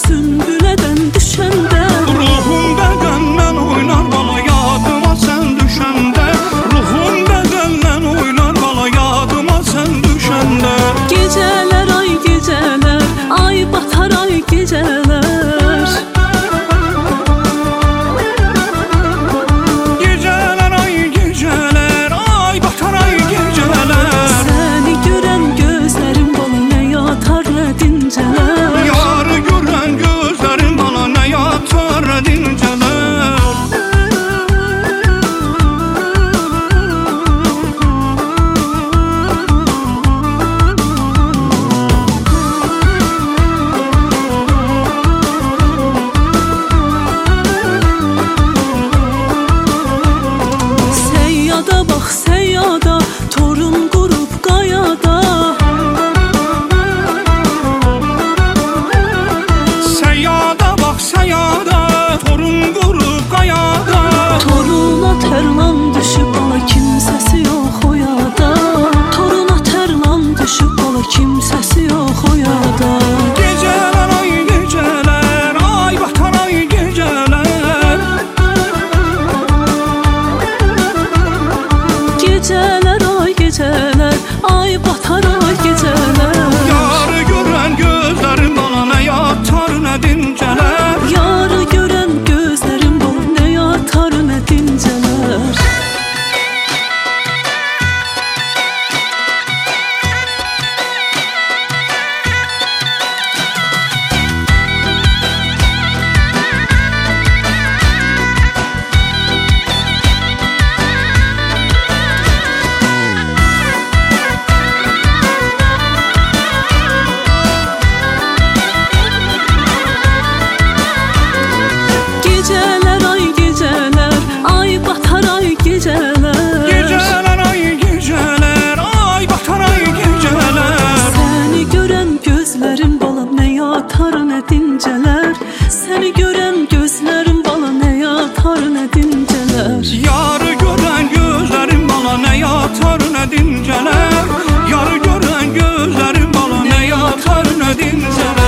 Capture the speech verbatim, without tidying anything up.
sümbülədən düşəndə. Ruhum bəqəndən oynar bala yadıma sən düşəndə. Ruhum bəqəndən oynar bala yadıma sən düşəndə. Gecələr ay gecələr, ay batar ay gecələr. Gecələr ay gecələr, ay batar ay gecələr. Səni görən gözlərim bala nə yatar nə dincələr. Yarı görən gözlərim bana nə yatar nə dincələr. Səyyada bax səyyada, torun qurub qayada. Səyyada bax səyyada, torun qurub qayada. Toruna tərlan düşüb bala kimsəsi yox o yada. Toruna tərlan düşüb bala kimsəsi yox o yada. Gecələr ay gecələr, ay batar ay gecələr. Gecələr ay gecələr, ay batar ay gecələr. Yarı görən gözlərim bana nə yatar nə dincələr. Yarı görən gözlərim bala nə yatar nə dincələr. Gecələr ay gecələr, ay batar ay gecələr. Gecələr ay gecələr, ay batar ay gecələr. Səni görən gözlərim balam nə yatar nə dincələr. Səni görən gözlərim bala nə yatar nə dincələr. Yarı görən gözlərim bana nə yatar nə dincələr. Yarı görən gözlərim bana nə yatar nə dincələr.